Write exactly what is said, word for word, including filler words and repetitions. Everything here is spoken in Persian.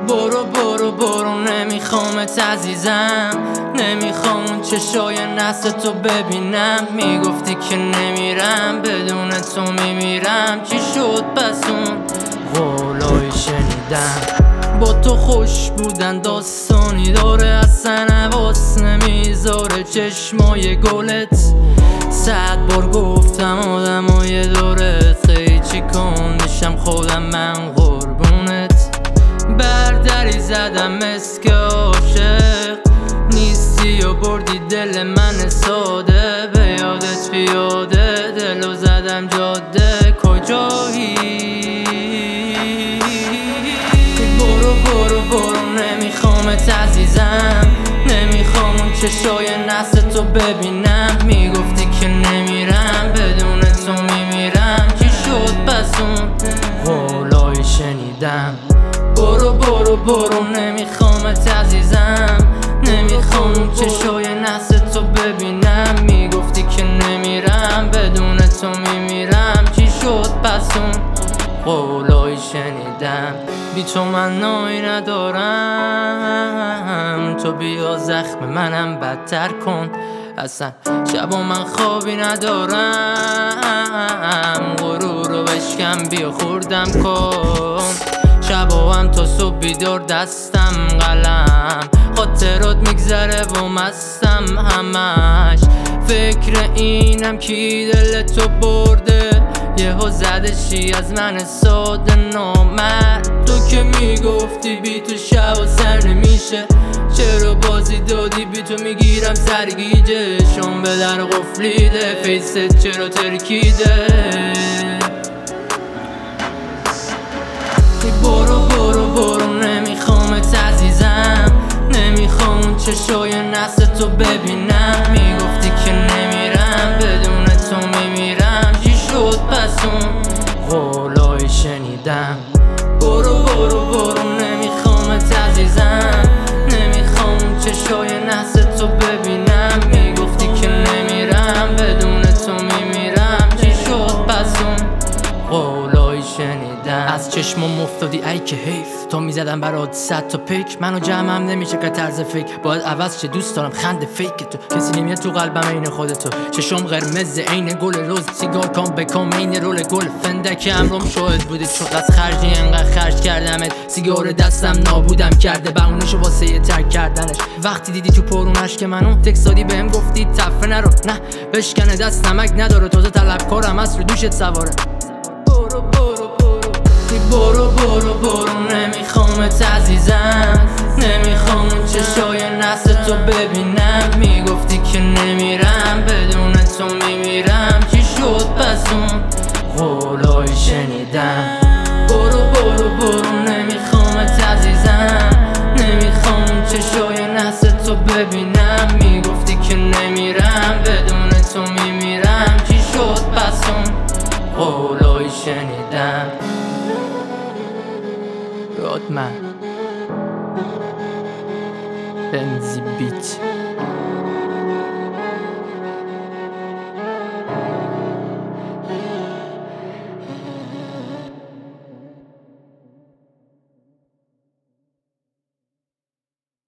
برو برو برو نمیخوامت عزیزم، نمیخوام اون چشای نست تو ببینم. میگفتی که نمیرم بدون تو میمیرم، چی شد پس اون قولای شنیدم؟ با تو خوش بودن داستانی داره، اصلا حواس نمیذاره چشمای گلت. صد بار گفتم آدمای دورت خیلی چی کندشم خودم من قربونت. بردری زدم مسک عاشق نیستی و بردی دل من ساده. به یادت بیاده دلو زدم جاده، کجایی؟ برو برو برو نمیخوامت عزیزم، نمیخوام اون چشای نست تو ببینم. میگفتی که نمیرم بدون تو میمیرم، چی شد پس اون قولای شنیدم؟ برو برو برو نمیخوامت عزیزم، نمیخوام اون چشای نست تو ببینم. میگفتی که نمیرم بدون تو میمیرم، چی شد پس اون قولای شنیدم؟ بی تو من نایی ندارم، تو بیا زخم منم بدتر کن. اصلا شبا من خوابی ندارم، غرور رو بشکم بیا خوردم کن. شبا هم تا صبح بیدار دستم قلم، خاطرات میگذره و مستم همش. فکر اینم کی دل تو برده، یهو زدشی از من ساده نامرد. تو که میگفتی بی تو شب و سر نمیشه، چرا بازی دادی بی تو میگیرم سرگیجه. شون به در قفلیده فیست چرا ترکیده؟ برو برو برو نمیخوامت عزیزم، نمیخوام اون چشای نست تو ببینم. میگفتی که نمیرم بدون تو میمیرم، چی شد پس اون قولای شنیدم؟ برو برو برو نمیخوامت عزیزم، نمیخوام اون چشای نست تو ببینم. میگفتی که نمیرم بدون تو میمیرم، چی شد پس اون قولای شنیدم؟ از چشمم افتادی ای که حیف، تو میزدم برات صد تا پیک. منو جمعم نمیشه که طرز فکر باید عوض چه. دوست دارم خنده فیک تو، کسی نمیاد تو قلبم عین خودتو. چشم قرمز عین گل روز، سیگار کام بکام عین رول گل. فندک امرم شاهد بودی چون از خرجی انقدر خرج کردمت. سیگار دستم نابودم کرده بهونه‌شو واسه یه ترک کردنش. وقتی دیدی تو پرونش که منو تکسادی بهم گفتی تفه نرو، نه بشکنه دست نمک نداره. تازه طلبکارم از رو دوشت سواره. برو برو برو برو برو نمیخوامت عزیزم، نمیخوام اون چشای نست تو ببینم. میگفتی که نمیرم بدون تو میمیرم، چی شد پس اون قولای شنیدم؟ برو برو برو نمیخوامت عزیزم، نمیخوام اون چشای نست تو ببینم. میگفتی که نمیرم بدون تو میمیرم، چی شد پس اون قولای شنیدم؟ Rodman Benzi Beat